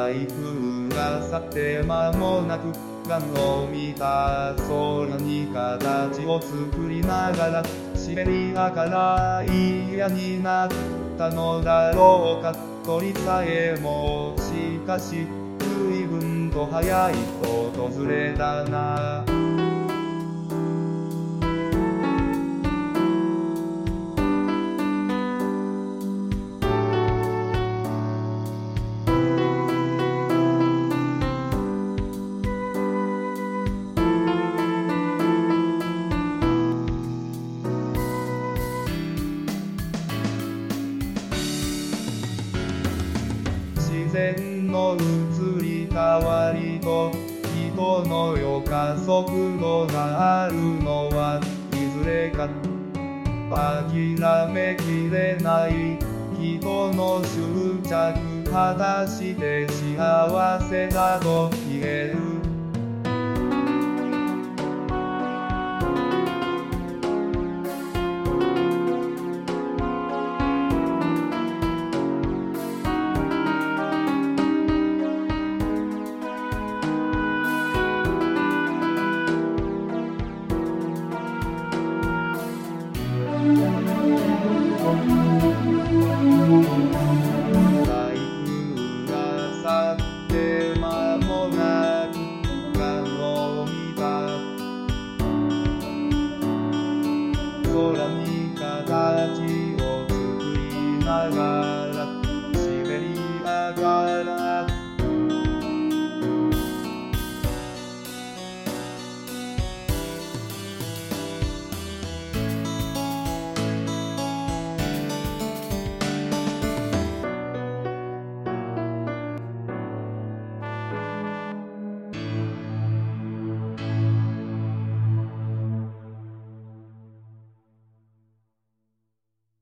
台風が去って間もなく、がんを見た空に形を作りながら、シベリアから嫌になったのだろうか。鳥さえもしかし随分と早い訪れだな。自然の移り変わりと人の余暇速度があるのはいずれか諦めきれない人の執着、果たして幸せだと言える